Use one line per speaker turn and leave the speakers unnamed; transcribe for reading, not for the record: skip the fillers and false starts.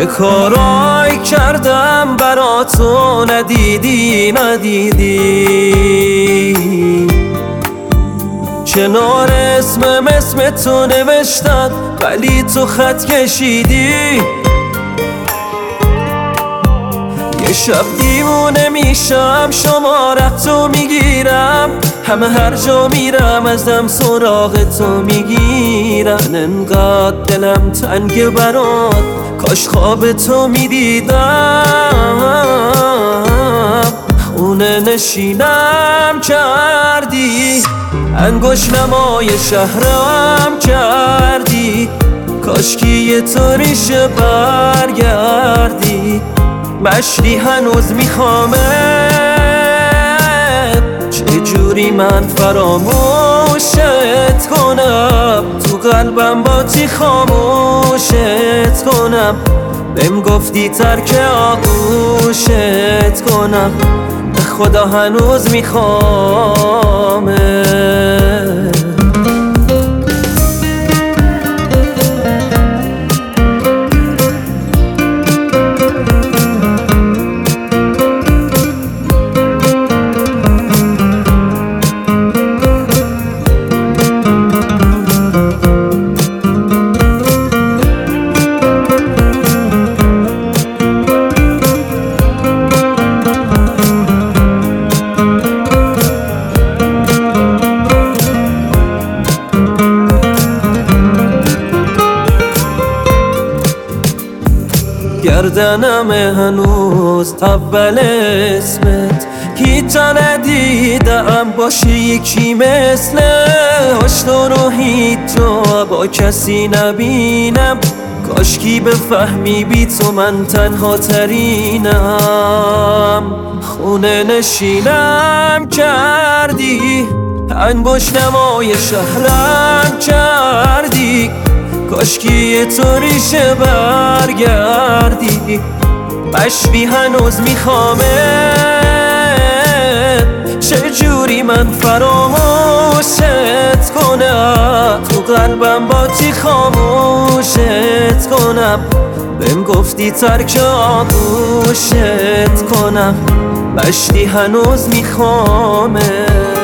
چه کارای کردم برا تو ندیدی کنار اسم تو نوشتم ولی تو خط کشیدی. یه شب دیوونه میشم شمارت تو میگیرم، همه هر جا میرم ازم سراغ تو میگیرن. انقدر دلم تنگ برات کاش خواب تو میدیدم. خونه نشینم کردی، انگوش نمای شهرم کردی، کاشکی یه طوریشه برگردی. مشتی هنوز میخوامه، چجوری من فراموشت کنم، تو قلبم باتی خاموشت کنم. بهم گفتی ترک آغوشت کنم، به خدا هنوز میخوامه. گردنم هنوز اول اسمت، هیچ ندیدم باشه یکی مثلش. تو رو هیچ جا با کسی نبینم، کاشکی بفهمی بی تو من تنها ترینم. خونه نشینم کردی، انگوش نمای شهرم کردی، کاشکی یه طوریشه برگردی. مشتی هنوز میخوامه، چجوری من فراموشت کنم، تو قلبم باتی خاموشت کنم. بهم گفتی ترک آغوشت کنم، مشتی هنوز میخوامه.